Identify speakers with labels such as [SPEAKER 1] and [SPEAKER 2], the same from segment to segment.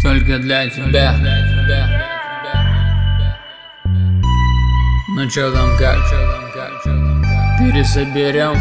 [SPEAKER 1] Только для тебя. Ну чё там как? Пересоберем.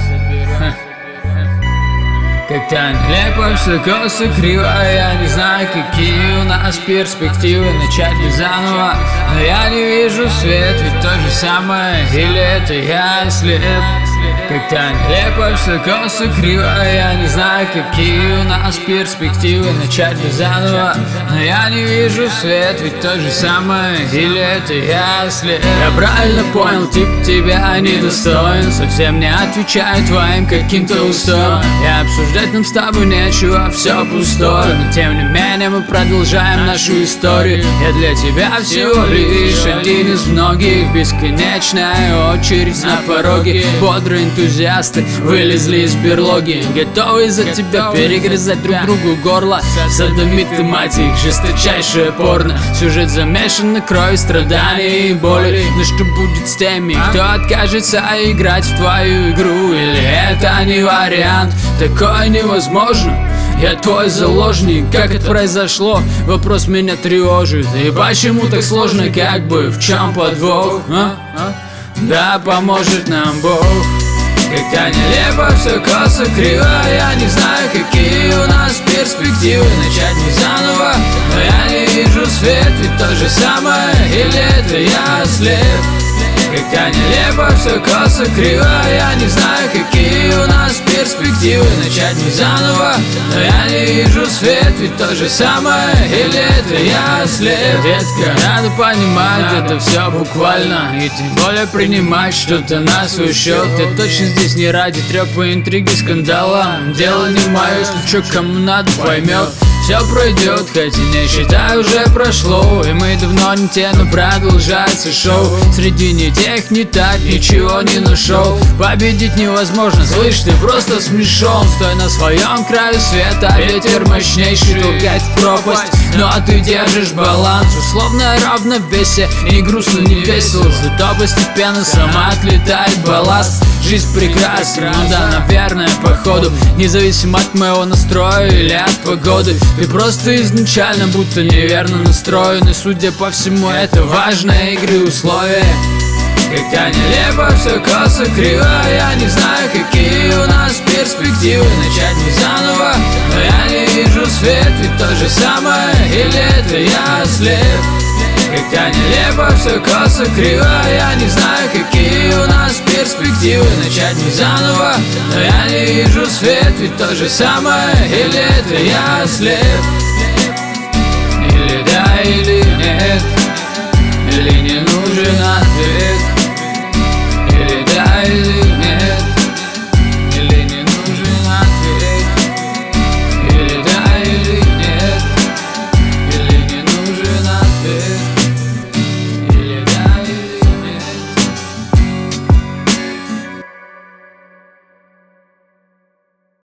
[SPEAKER 1] Как-то нелепо, все косо, криво. Я не знаю, какие у нас перспективы начать ли заново, но я не вижу свет, ведь то же самое, или это я слеп? Как-то нелепо, все косо, криво. Я не знаю, какие у нас перспективы начать ли заново, но я не вижу свет, ведь то же самое, или это я слеп? Я правильно понял, тип тебя недостоин, совсем не отвечаю твоим каким-то устоям. Я обсуждать нам с тобой нечего, все пустое, но тем не менее мы продолжаем нашу историю. Я для тебя всего лишь один из многих, бесконечная очередь на пороге. Бодрые энтузиасты вылезли из берлоги, готовы за тебя перегрызать друг другу горло. Содомиты, мать их, жесточайшее порно. Сюжет замешан на крови, страданий и боли. Но что будет с теми, кто откажется играть в твою игру? Или это не вариант? Такое невозможно. Я твой заложник, как это произошло? Вопрос меня тревожит. И почему так сложно, как бы, в чем подвох? Да поможет нам Бог. Как-то нелепо, все косо, криво. Я не знаю, какие у нас перспективы начать не заново, но я не вижу свет, ведь то же самое, или это я слеп? Как-то нелепо, все косо, криво. Я не знаю, какие у нас перспективы начать не заново, но я не вижу свет, ведь то же самое, или это я слеп? Детка, надо понимать, это все буквально, и тем более принимать что-то на свой счет. Я точно здесь не ради трёпа, интриги, скандала. Дело не мое, если чё кому надо поймет. Все пройдет, хотя не считай, уже прошло. И мы давно не те, но продолжается шоу. Среди не тех, не так, ничего не нашел. Победить невозможно, слышь, ты просто смешон. Стой на своем краю света, ветер мощнейший толкает в пропасть, ну а ты держишь баланс, условно равновесие. Не грустно, не весело, зато постепенно сама отлетает балласт. Жизнь прекрасна, ну да, наверное, походу, независимо от моего настроя или от погоды. Ты просто изначально будто неверно настроен, и судя по всему, это важная игры условия. Как-то нелепо, все косо, криво. Я не знаю, какие у нас перспективы начать не заново, но я не вижу свет, ведь то же самое, или это я слеп? Как-то нелепо, все косо, криво. Я не знаю, какие у нас перспективы начать не заново, но я не вижу свет, ведь то же самое, или это я слеп? Или да, или нет, или не нужен